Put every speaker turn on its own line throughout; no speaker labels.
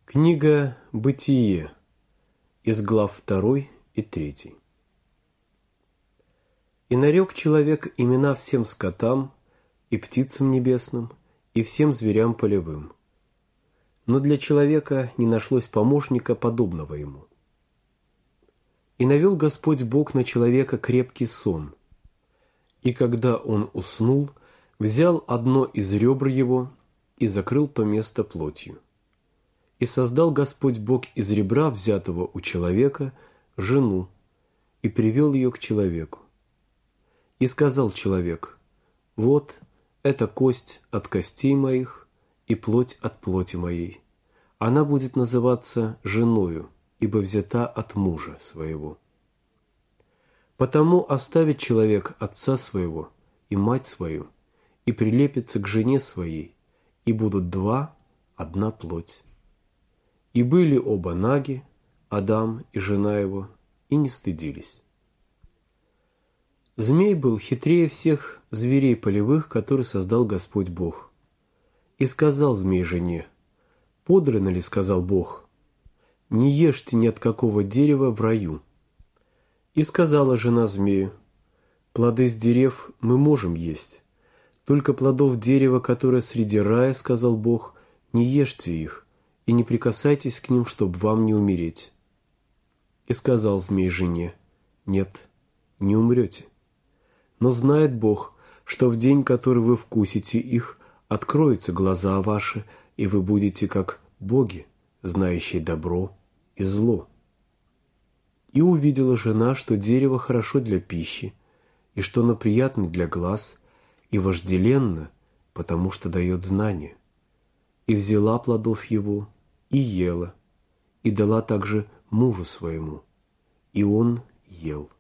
Книга «Бытие» из глав 2 и 3. «И нарек человек имена всем скотам, и птицам небесным, и всем зверям полевым. Но для человека не нашлось помощника, подобного ему. И навел Господь Бог на человека крепкий сон, и когда он уснул, взял одно из ребр его и закрыл то место плотью. И создал Господь Бог из ребра, взятого у человека, жену, и привел ее к человеку. И сказал человек: вот это кость от костей моих и плоть от плоти моей. Она будет называться женою, ибо взята от мужа своего. Потому оставит человек отца своего и мать свою, и прилепится к жене своей, и будут два одна плоть. И были оба наги, Адам и жена его, и не стыдились. Змей был хитрее всех зверей полевых, которые создал Господь Бог. И сказал змей жене: подлинно ли, сказал Бог, не ешьте ни от какого дерева в раю. И сказала жена змею: плоды с дерев мы можем есть, только плодов дерева, которое среди рая, сказал Бог, не ешьте их, и не прикасайтесь к ним, чтоб вам не умереть. И сказал змей жене: нет, не умрете. Но знает Бог, что в день, который вы вкусите их, откроются глаза ваши, и вы будете как боги, знающие добро и зло. И увидела жена, что дерево хорошо для пищи, и что оно приятно для глаз, и вожделенно, потому что дает знание. И взяла плодов его, и ела, и дала также мужу своему, и он ел.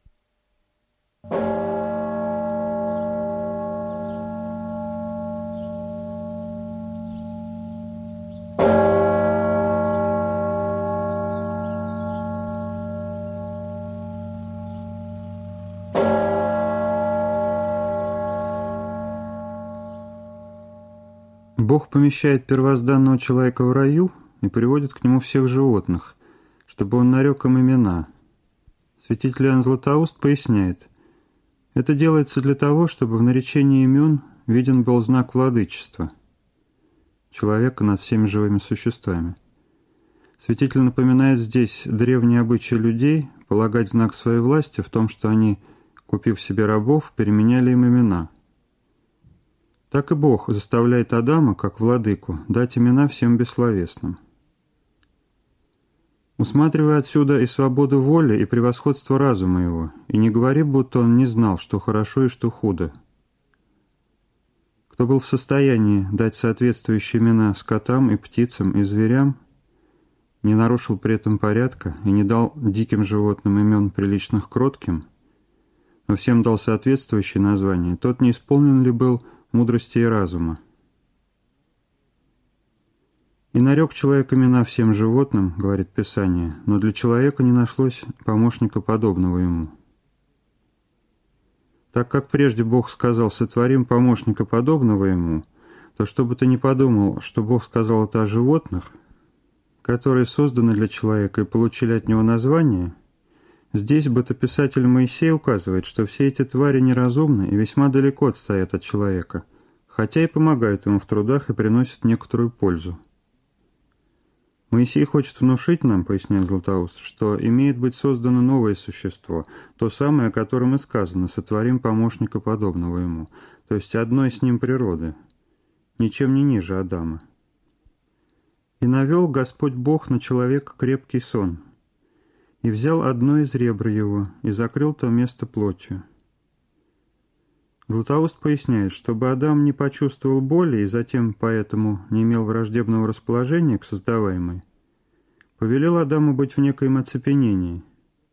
Бог помещает первозданного человека в раю и приводит к нему всех животных, чтобы он нарек им имена. Святитель Иоанн Златоуст поясняет: это делается для того, чтобы в наречении имен виден был знак владычества человека над всеми живыми существами. Святитель напоминает здесь древние обычаи людей полагать знак своей власти в том, что они, купив себе рабов, переменяли им имена. Так и Бог заставляет Адама, как владыку, дать имена всем бессловесным. Усматривая отсюда и свободу воли, и превосходство разума его, и не говори, будто он не знал, что хорошо и что худо. Кто был в состоянии дать соответствующие имена скотам и птицам и зверям, не нарушил при этом порядка и не дал диким животным имен приличных кротким, но всем дал соответствующие названия, тот не исполнен ли был мудрости и разума. «И нарек человек имена всем животным, — говорит Писание, — но для человека не нашлось помощника, подобного ему. Так как прежде Бог сказал: сотворим помощника, подобного ему, то чтобы ты не подумал, что Бог сказал это о животных, которые созданы для человека и получили от него название, здесь бытописатель Моисей указывает, что все эти твари неразумны и весьма далеко отстоят от человека, хотя и помогают ему в трудах и приносят некоторую пользу. Моисей хочет внушить нам, поясняет Златоуст, что имеет быть создано новое существо, то самое, о котором и сказано: сотворим помощника, подобного ему, то есть одной с ним природы, ничем не ниже Адама. И навел Господь Бог на человека крепкий сон, и взял одно из ребр его, и закрыл то место плотью. Златоуст поясняет, чтобы Адам не почувствовал боли и затем поэтому не имел враждебного расположения к создаваемой, повелел Адаму быть в некоем оцепенении.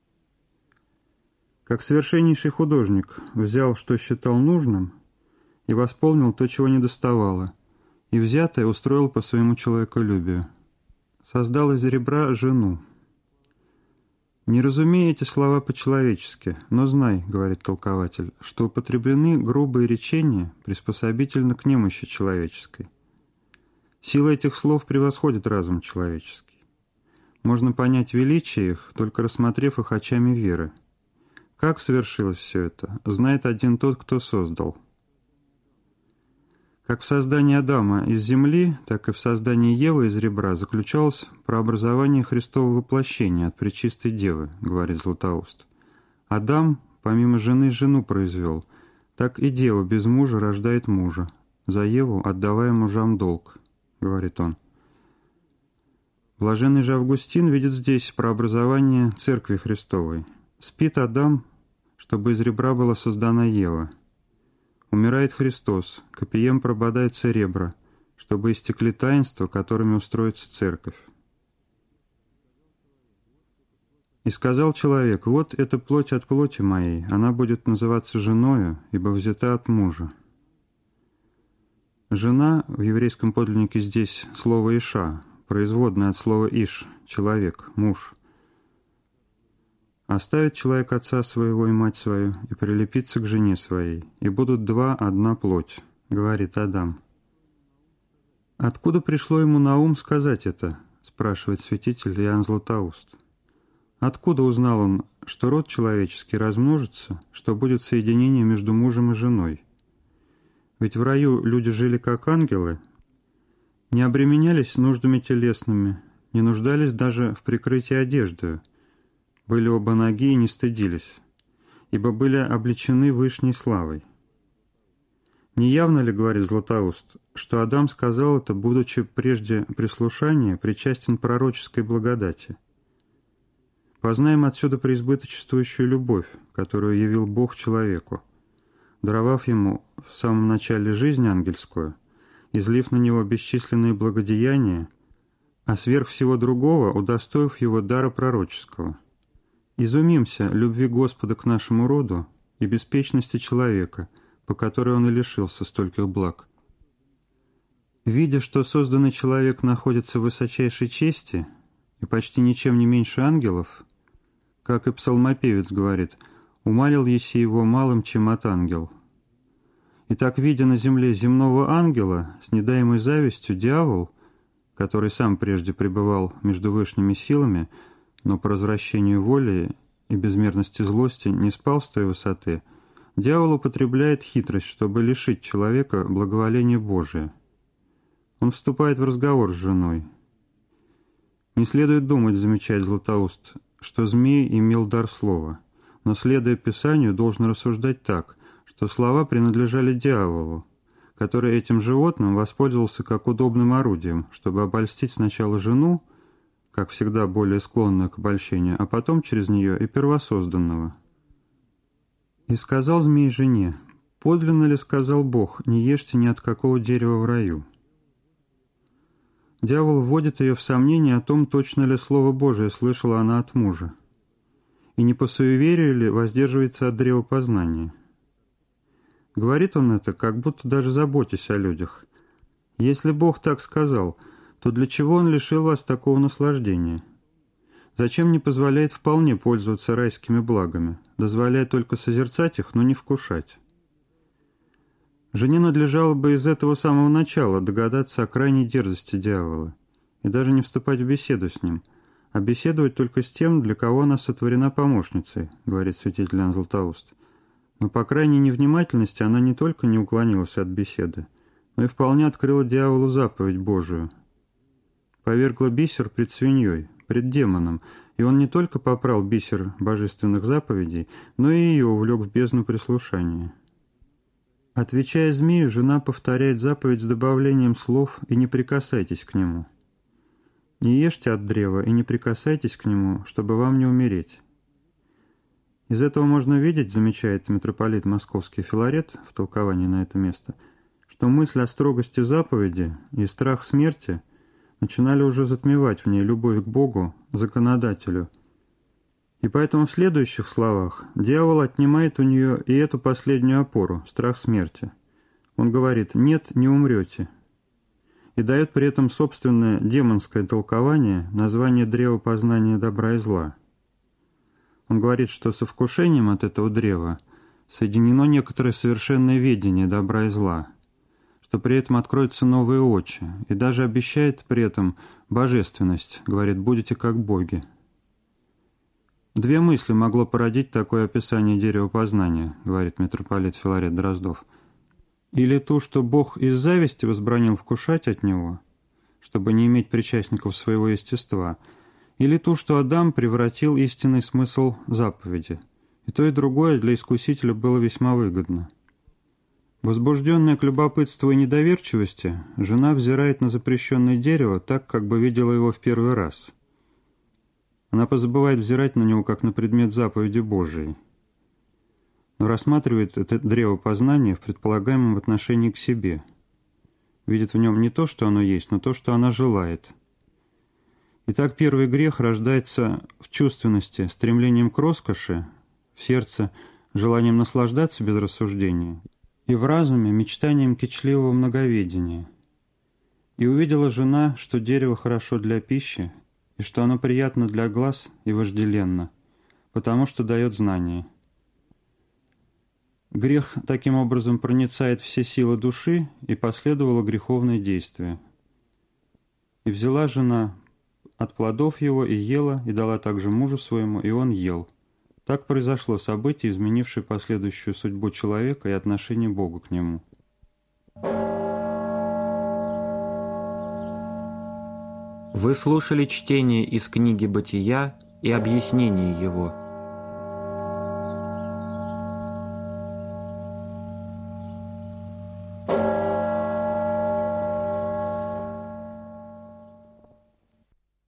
Как совершеннейший художник взял, что считал нужным, и восполнил то, чего недоставало, и взятое устроил по своему человеколюбию. Создал из ребра жену. «Не разумей эти слова по-человечески, но знай, — говорит толкователь, — что употреблены грубые речения приспособительно к немощи человеческой. Сила этих слов превосходит разум человеческий. Можно понять величие их, только рассмотрев их очами веры. Как совершилось все это, знает один тот, кто создал. Как в создании Адама из земли, так и в создании Евы из ребра заключалось прообразование Христового воплощения от Пречистой Девы, говорит Златоуст. Адам, помимо жены, жену произвел, так и Дева без мужа рождает мужа, за Еву отдавая мужам долг, говорит он. Блаженный же Августин видит здесь прообразование Церкви Христовой. Спит Адам, чтобы из ребра была создана Ева. Умирает Христос, копьем прободаются ребра, чтобы истекли таинства, которыми устроится Церковь. «И сказал человек, вот эта плоть от плоти моей, она будет называться женою, ибо взята от мужа». Жена в еврейском подлиннике здесь слово «иша», производное от слова «иш» – человек, муж. «Оставит человек отца своего и мать свою, и прилепится к жене своей, и будут два одна плоть», — говорит Адам. «Откуда пришло ему на ум сказать это?» — спрашивает святитель Иоанн Златоуст. «Откуда узнал он, что род человеческий размножится, что будет соединение между мужем и женой? Ведь в раю люди жили как ангелы, не обременялись нуждами телесными, не нуждались даже в прикрытии одеждою, были оба ноги и не стыдились, ибо были облечены вышней славой. Не явно ли, говорит Златоуст, что Адам сказал это, будучи прежде прислушания, причастен пророческой благодати? Познаем отсюда преизбыточествующую любовь, которую явил Бог человеку, даровав ему в самом начале жизнь ангельскую, излив на него бесчисленные благодеяния, а сверх всего другого удостоив его дара пророческого. Изумимся любви Господа к нашему роду и беспечности человека, по которой он и лишился стольких благ. Видя, что созданный человек находится в высочайшей чести и почти ничем не меньше ангелов, как и псалмопевец говорит, «умалил еси его малым, чем от ангел». Итак, видя на земле земного ангела, с недаемой завистью дьявол, который сам прежде пребывал между вышними силами, но по развращению воли и безмерности злости не спал с той высоты, дьявол употребляет хитрость, чтобы лишить человека благоволения Божия. Он вступает в разговор с женой. Не следует думать, замечает Златоуст, что змей имел дар слова, но, следуя Писанию, должен рассуждать так, что слова принадлежали дьяволу, который этим животным воспользовался как удобным орудием, чтобы обольстить сначала жену, как всегда более склонную к обольщению, а потом через нее и первосозданного. «И сказал змей жене, подлинно ли сказал Бог, не ешьте ни от какого дерева в раю?» Дьявол вводит ее в сомнение о том, точно ли Слово Божие слышала она от мужа, и не по суеверию ли воздерживается от древа познания. Говорит он это, как будто даже заботясь о людях. Если Бог так сказал, то для чего Он лишил вас такого наслаждения? Зачем не позволяет вполне пользоваться райскими благами, дозволяет только созерцать их, но не вкушать? Жене надлежало бы из этого самого начала догадаться о крайней дерзости дьявола и даже не вступать в беседу с ним, а беседовать только с тем, для кого она сотворена помощницей, говорит святитель Иоанн Златоуст. Но по крайней невнимательности она не только не уклонилась от беседы, но и вполне открыла дьяволу заповедь Божию. Повергла бисер пред свиньей, пред демоном, и он не только попрал бисер божественных заповедей, но и ее увлек в бездну прислушания. Отвечая змею, жена повторяет заповедь с добавлением слов «и не прикасайтесь к нему». «Не ешьте от древа и не прикасайтесь к нему, чтобы вам не умереть». Из этого можно видеть, замечает митрополит Московский Филарет в толковании на это место, что мысль о строгости заповеди и страх смерти начинали уже затмевать в ней любовь к Богу, законодателю. И поэтому в следующих словах дьявол отнимает у нее и эту последнюю опору, страх смерти. Он говорит «нет, не умрете», и дает при этом собственное демонское толкование названия древа познания добра и зла. Он говорит, что со вкушением от этого древа соединено некоторое совершенное ведение добра и зла, что при этом откроются новые очи, и даже обещает при этом божественность, говорит, будете как боги. Две мысли могло породить такое описание дерева познания, говорит митрополит Филарет Дроздов. Или ту, что Бог из зависти возбранил вкушать от него, чтобы не иметь причастников своего естества, или ту, что Адам превратил истинный смысл заповеди. И то, и другое для искусителя было весьма выгодно. Возбужденная к любопытству и недоверчивости, жена взирает на запрещенное дерево так, как бы видела его в первый раз. Она позабывает взирать на него, как на предмет заповеди Божией, но рассматривает это древо познания в предполагаемом отношении к себе. Видит в нем не то, что оно есть, но то, что она желает. Итак, первый грех рождается в чувственности, стремлением к роскоши, в сердце желанием наслаждаться без рассуждения, и в разуме мечтанием кичливого многоведения. И увидела жена, что дерево хорошо для пищи, и что оно приятно для глаз и вожделенно, потому что дает знание. Грех таким образом проницает все силы души, и последовало греховное действие. И взяла жена от плодов его и ела, и дала также мужу своему, и он ел. Так произошло событие, изменившее последующую судьбу человека и отношение Бога к нему.
Вы слушали чтение из книги «Бытия» и объяснение его.